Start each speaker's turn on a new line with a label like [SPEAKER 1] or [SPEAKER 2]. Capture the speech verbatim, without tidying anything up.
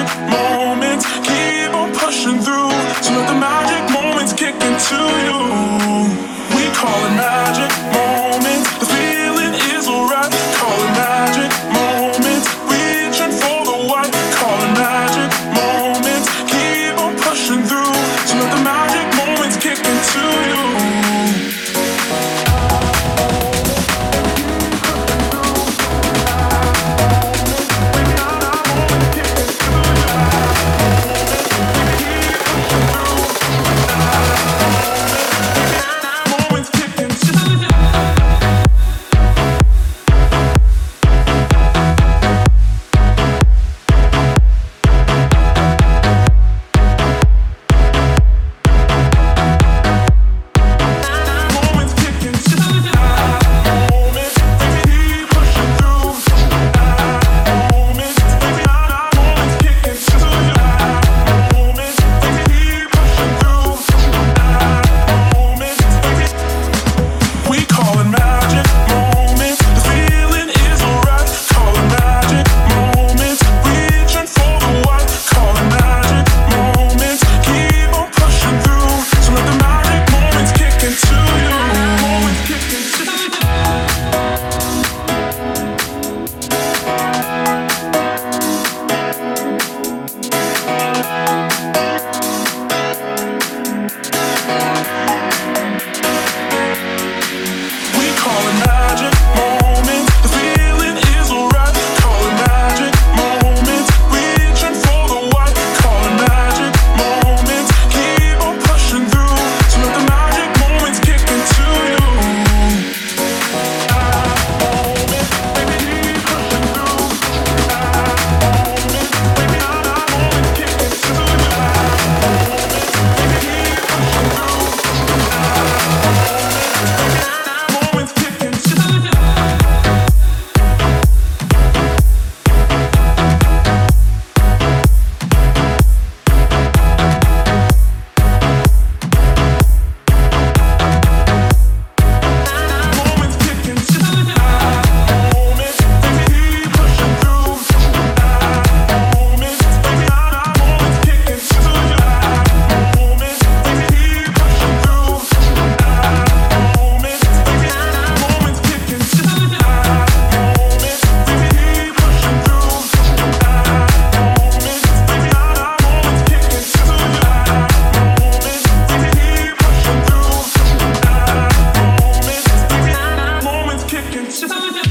[SPEAKER 1] moments keep on pushing through. So let the magic moments kick into you. We call it magic moments. The feeling is alright. Call it magic moments. Reaching for the white. Call it magic moments. Keep on pushing through. So let the magic moments kick into you.
[SPEAKER 2] Just